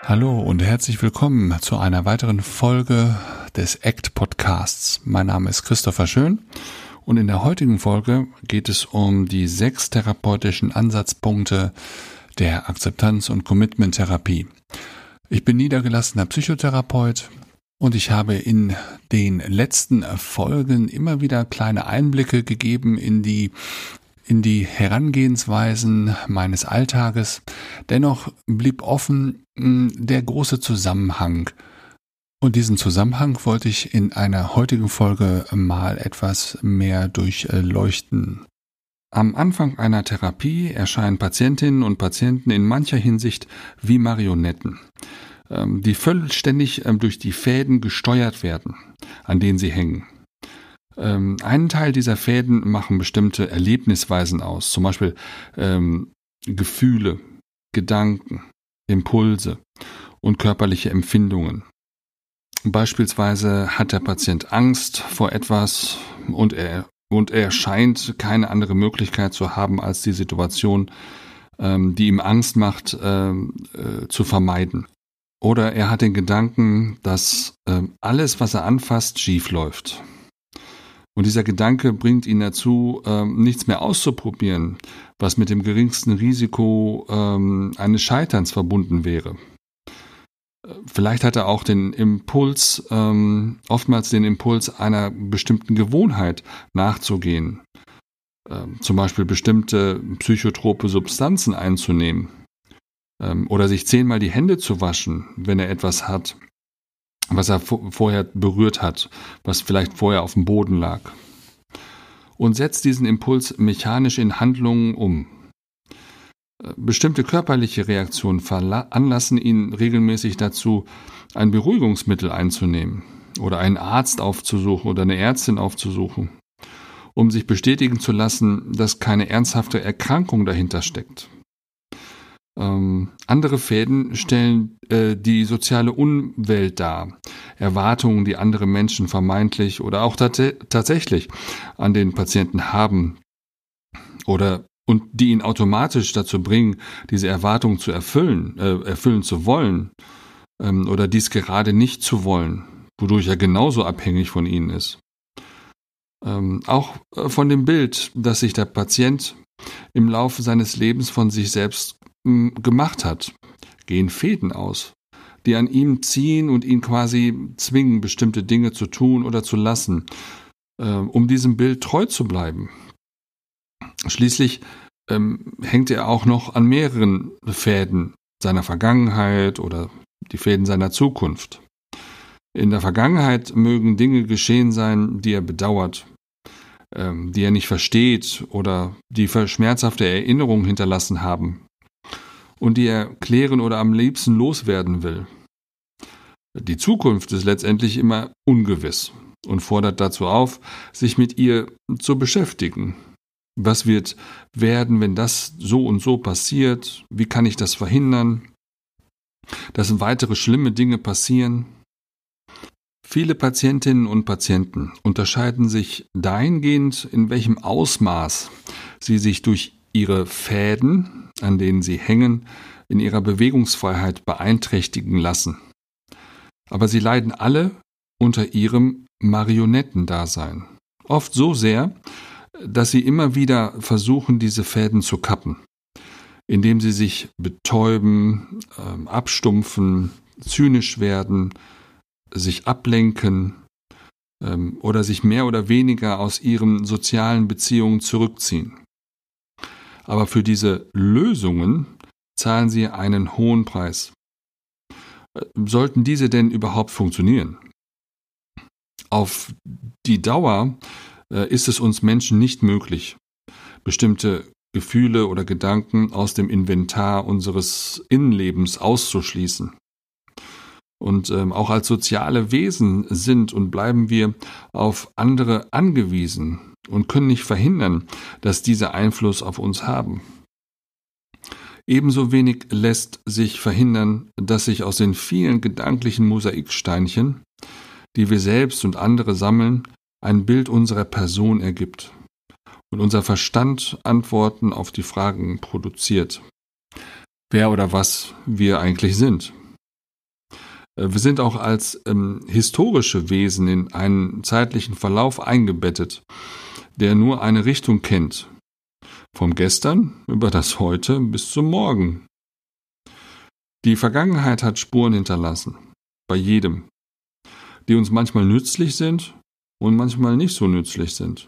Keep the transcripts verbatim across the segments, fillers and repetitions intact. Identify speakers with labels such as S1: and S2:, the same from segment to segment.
S1: Hallo und herzlich willkommen zu einer weiteren Folge des A C T-Podcasts. Mein Name ist Christopher Schön und in der heutigen Folge geht es um die sechs therapeutischen Ansatzpunkte der Akzeptanz- und Commitment-Therapie. Ich bin niedergelassener Psychotherapeut und ich habe in den letzten Folgen immer wieder kleine Einblicke gegeben in die in die Herangehensweisen meines Alltages. Dennoch blieb offen mh, der große Zusammenhang. Und diesen Zusammenhang wollte ich in einer heutigen Folge mal etwas mehr durchleuchten. Am Anfang einer Therapie erscheinen Patientinnen und Patienten in mancher Hinsicht wie Marionetten, ähm, die vollständig ähm, durch die Fäden gesteuert werden, an denen sie hängen. Ähm, einen Teil dieser Fäden machen bestimmte Erlebnisweisen aus, zum Beispiel ähm, Gefühle, Gedanken, Impulse und körperliche Empfindungen. Beispielsweise hat der Patient Angst vor etwas und er, und er scheint keine andere Möglichkeit zu haben, als die Situation, ähm, die ihm Angst macht, ähm, äh, zu vermeiden. Oder er hat den Gedanken, dass ähm, alles, was er anfasst, schief läuft. Und dieser Gedanke bringt ihn dazu, ähm, nichts mehr auszuprobieren, was mit dem geringsten Risiko ähm, eines Scheiterns verbunden wäre. Vielleicht hat er auch den Impuls, ähm, oftmals den Impuls einer bestimmten Gewohnheit nachzugehen. Ähm, zum Beispiel bestimmte psychotrope Substanzen einzunehmen. Ähm, oder sich zehnmal die Hände zu waschen, wenn er etwas hat, was er vorher berührt hat, was vielleicht vorher auf dem Boden lag. Und setzt diesen Impuls mechanisch in Handlungen um. Bestimmte körperliche Reaktionen veranlassen ihn regelmäßig dazu, ein Beruhigungsmittel einzunehmen oder einen Arzt aufzusuchen oder eine Ärztin aufzusuchen, um sich bestätigen zu lassen, dass keine ernsthafte Erkrankung dahinter steckt. Ähm, andere Fäden stellen äh, die soziale Umwelt dar, Erwartungen, die andere Menschen vermeintlich oder auch tat- tatsächlich an den Patienten haben oder und die ihn automatisch dazu bringen, diese Erwartungen zu erfüllen, äh, erfüllen zu wollen ähm, oder dies gerade nicht zu wollen, wodurch er genauso abhängig von ihnen ist. Ähm, auch äh, von dem Bild, das sich der Patient im Laufe seines Lebens von sich selbst gemacht hat, gehen Fäden aus, die an ihm ziehen und ihn quasi zwingen, bestimmte Dinge zu tun oder zu lassen, äh, um diesem Bild treu zu bleiben. Schließlich ähm, hängt er auch noch an mehreren Fäden seiner Vergangenheit oder die Fäden seiner Zukunft. In der Vergangenheit mögen Dinge geschehen sein, die er bedauert, ähm, die er nicht versteht oder die schmerzhafte Erinnerungen hinterlassen haben und die er klären oder am liebsten loswerden will. Die Zukunft ist letztendlich immer ungewiss und fordert dazu auf, sich mit ihr zu beschäftigen. Was wird werden, wenn das so und so passiert? Wie kann ich das verhindern? Dass weitere schlimme Dinge passieren? Viele Patientinnen und Patienten unterscheiden sich dahingehend, in welchem Ausmaß sie sich durch ihre Fäden, an denen sie hängen, in ihrer Bewegungsfreiheit beeinträchtigen lassen. Aber sie leiden alle unter ihrem Marionettendasein. Oft so sehr, dass sie immer wieder versuchen, diese Fäden zu kappen, indem sie sich betäuben, äh, abstumpfen, zynisch werden, sich ablenken ähm, oder sich mehr oder weniger aus ihren sozialen Beziehungen zurückziehen. Aber für diese Lösungen zahlen sie einen hohen Preis. Sollten diese denn überhaupt funktionieren? Auf die Dauer äh, ist es uns Menschen nicht möglich, bestimmte Gefühle oder Gedanken aus dem Inventar unseres Innenlebens auszuschließen. Und ähm, auch als soziale Wesen sind und bleiben wir auf andere angewiesen und können nicht verhindern, dass diese Einfluss auf uns haben. Ebenso wenig lässt sich verhindern, dass sich aus den vielen gedanklichen Mosaiksteinchen, die wir selbst und andere sammeln, ein Bild unserer Person ergibt und unser Verstand Antworten auf die Fragen produziert, wer oder was wir eigentlich sind. Wir sind auch als ähm, historische Wesen in einen zeitlichen Verlauf eingebettet, der nur eine Richtung kennt. Vom Gestern über das Heute bis zum Morgen. Die Vergangenheit hat Spuren hinterlassen, bei jedem, die uns manchmal nützlich sind und manchmal nicht so nützlich sind.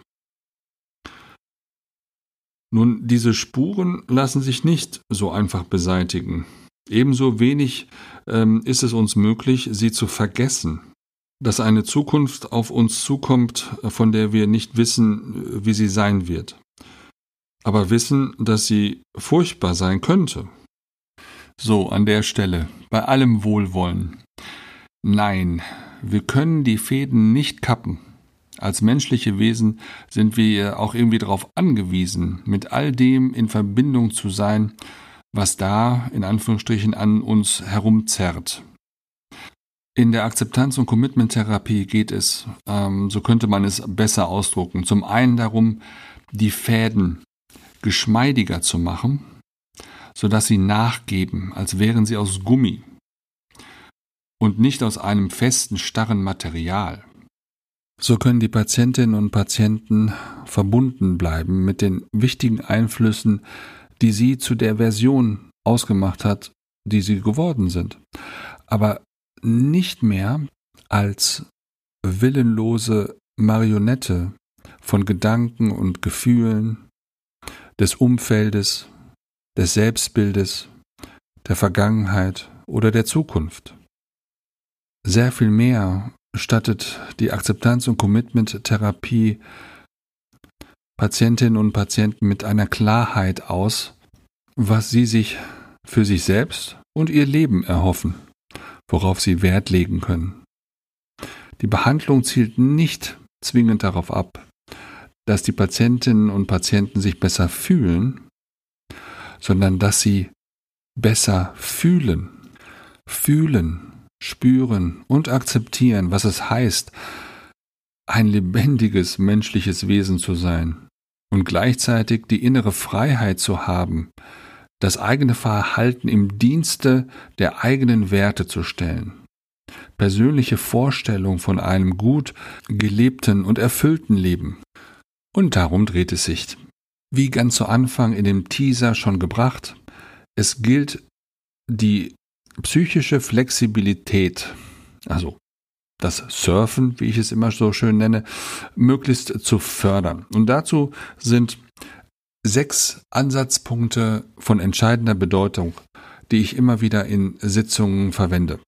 S1: Nun, diese Spuren lassen sich nicht so einfach beseitigen. Ebenso wenig ähm, ist es uns möglich, sie zu vergessen. Dass eine Zukunft auf uns zukommt, von der wir nicht wissen, wie sie sein wird. Aber wissen, dass sie furchtbar sein könnte. So, an der Stelle, bei allem Wohlwollen. Nein, wir können die Fäden nicht kappen. Als menschliche Wesen sind wir auch irgendwie darauf angewiesen, mit all dem in Verbindung zu sein, was da, in Anführungsstrichen, an uns herumzerrt. In der Akzeptanz- und Commitment-Therapie geht es, ähm, so könnte man es besser ausdrucken, zum einen darum, die Fäden geschmeidiger zu machen, sodass sie nachgeben, als wären sie aus Gummi und nicht aus einem festen, starren Material. So können die Patientinnen und Patienten verbunden bleiben mit den wichtigen Einflüssen, die sie zu der Version ausgemacht hat, die sie geworden sind. Aber nicht mehr als willenlose Marionette von Gedanken und Gefühlen, des Umfeldes, des Selbstbildes, der Vergangenheit oder der Zukunft. Sehr viel mehr stattet die Akzeptanz- und Commitment-Therapie Patientinnen und Patienten mit einer Klarheit aus, was sie sich für sich selbst und ihr Leben erhoffen, worauf sie Wert legen können. Die Behandlung zielt nicht zwingend darauf ab, dass die Patientinnen und Patienten sich besser fühlen, sondern dass sie besser fühlen, fühlen, spüren und akzeptieren, was es heißt, ein lebendiges menschliches Wesen zu sein und gleichzeitig die innere Freiheit zu haben, das eigene Verhalten im Dienste der eigenen Werte zu stellen. Persönliche Vorstellung von einem gut gelebten und erfüllten Leben. Und darum dreht es sich. Wie ganz zu Anfang in dem Teaser schon gebracht, es gilt die psychische Flexibilität, also das Surfen, wie ich es immer so schön nenne, möglichst zu fördern. Und dazu sind sechs Ansatzpunkte von entscheidender Bedeutung, die ich immer wieder in Sitzungen verwende.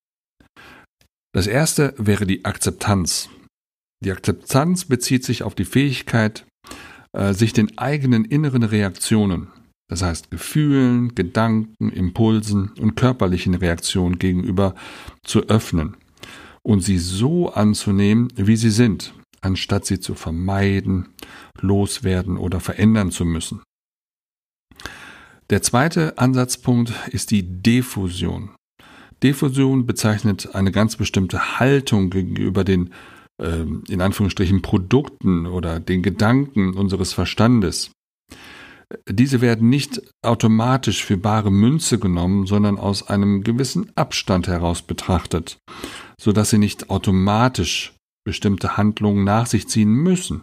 S1: Das erste wäre die Akzeptanz. Die Akzeptanz bezieht sich auf die Fähigkeit, sich den eigenen inneren Reaktionen, das heißt Gefühlen, Gedanken, Impulsen und körperlichen Reaktionen gegenüber zu öffnen und sie so anzunehmen, wie sie sind, anstatt sie zu vermeiden, loswerden oder verändern zu müssen. Der zweite Ansatzpunkt ist die Diffusion. Diffusion bezeichnet eine ganz bestimmte Haltung gegenüber den ähm, in Anführungsstrichen Produkten oder den Gedanken unseres Verstandes. Diese werden nicht automatisch für bare Münze genommen, sondern aus einem gewissen Abstand heraus betrachtet, sodass sie nicht automatisch bestimmte Handlungen nach sich ziehen müssen.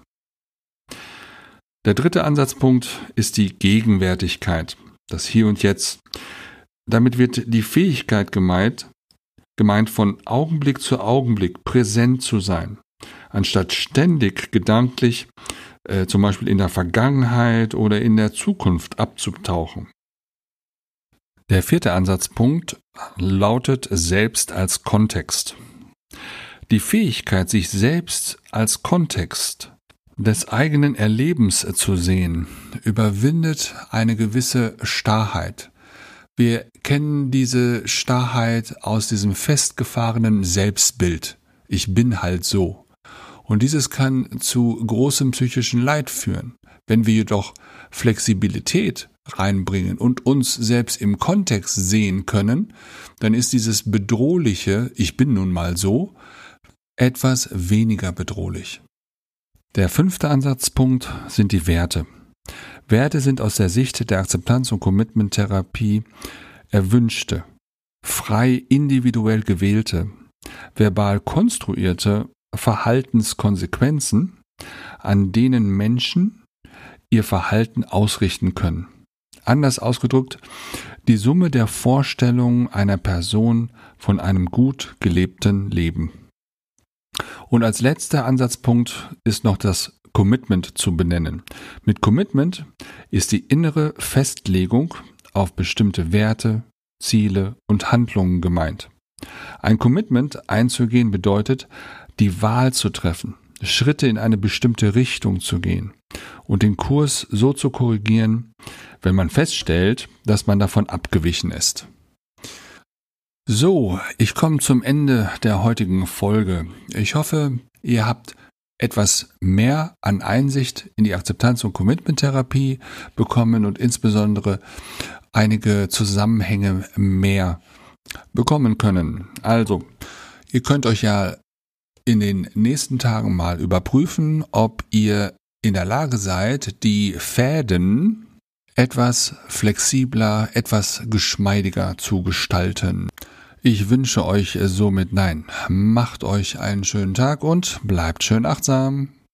S1: Der dritte Ansatzpunkt ist die Gegenwärtigkeit, das Hier und Jetzt. Damit wird die Fähigkeit gemeint, gemeint von Augenblick zu Augenblick präsent zu sein, anstatt ständig gedanklich äh, zum Beispiel in der Vergangenheit oder in der Zukunft abzutauchen. Der vierte Ansatzpunkt lautet Selbst als Kontext. Die Fähigkeit, sich selbst als Kontext des eigenen Erlebens zu sehen, überwindet eine gewisse Starrheit. Wir kennen diese Starrheit aus diesem festgefahrenen Selbstbild. Ich bin halt so. Und dieses kann zu großem psychischen Leid führen. Wenn wir jedoch Flexibilität reinbringen und uns selbst im Kontext sehen können, dann ist dieses bedrohliche, ich bin nun mal so, etwas weniger bedrohlich. Der fünfte Ansatzpunkt sind die Werte. Werte sind aus der Sicht der Akzeptanz- und Commitment-Therapie erwünschte, frei individuell gewählte, verbal konstruierte Verhaltenskonsequenzen, an denen Menschen ihr Verhalten ausrichten können. Anders ausgedrückt, die Summe der Vorstellungen einer Person von einem gut gelebten Leben. Und als letzter Ansatzpunkt ist noch das Commitment zu benennen. Mit Commitment ist die innere Festlegung auf bestimmte Werte, Ziele und Handlungen gemeint. Ein Commitment einzugehen bedeutet, die Wahl zu treffen, Schritte in eine bestimmte Richtung zu gehen und den Kurs so zu korrigieren, wenn man feststellt, dass man davon abgewichen ist. So, ich komme zum Ende der heutigen Folge. Ich hoffe, ihr habt etwas mehr an Einsicht in die Akzeptanz- und Commitment-Therapie bekommen und insbesondere einige Zusammenhänge mehr bekommen können. Also, ihr könnt euch ja in den nächsten Tagen mal überprüfen, ob ihr in der Lage seid, die Fäden etwas flexibler, etwas geschmeidiger zu gestalten. Ich wünsche euch somit nein. Macht euch einen schönen Tag und bleibt schön achtsam.